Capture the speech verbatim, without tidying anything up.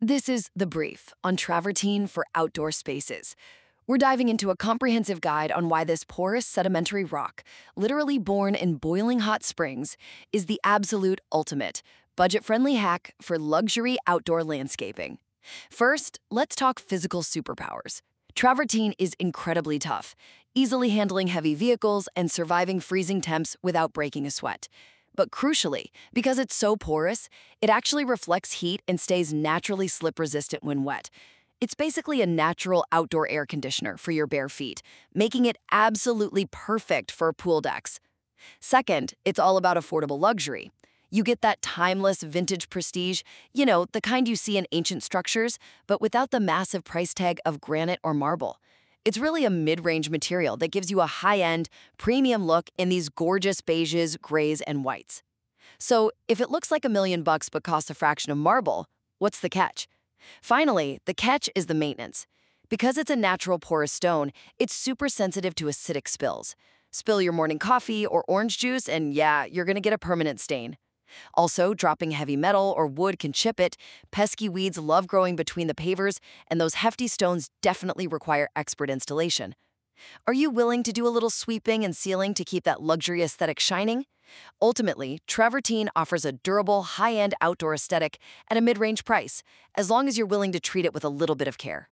This is The Brief on travertine for outdoor spaces. We're diving into a comprehensive guide on why this porous sedimentary rock, literally born in boiling hot springs, is the absolute ultimate budget-friendly hack for luxury outdoor landscaping. First, let's talk physical superpowers. Travertine is incredibly tough, easily handling heavy vehicles and surviving freezing temps without breaking a sweat. But crucially, because it's so porous, it actually reflects heat and stays naturally slip-resistant when wet. It's basically a natural outdoor air conditioner for your bare feet, making it absolutely perfect for pool decks. Second, it's all about affordable luxury. You get that timeless vintage prestige, you know, the kind you see in ancient structures, but without the massive price tag of granite or marble. It's really a mid-range material that gives you a high-end, premium look in these gorgeous beiges, grays, and whites. So, if it looks like a million bucks but costs a fraction of marble, what's the catch? Finally, the catch is the maintenance. Because it's a natural porous stone, it's super sensitive to acidic spills. Spill your morning coffee or orange juice and yeah, you're gonna get a permanent stain. Also, dropping heavy metal or wood can chip it, pesky weeds love growing between the pavers, and those hefty stones definitely require expert installation. Are you willing to do a little sweeping and sealing to keep that luxury aesthetic shining? Ultimately, travertine offers a durable, high-end outdoor aesthetic at a mid-range price, as long as you're willing to treat it with a little bit of care.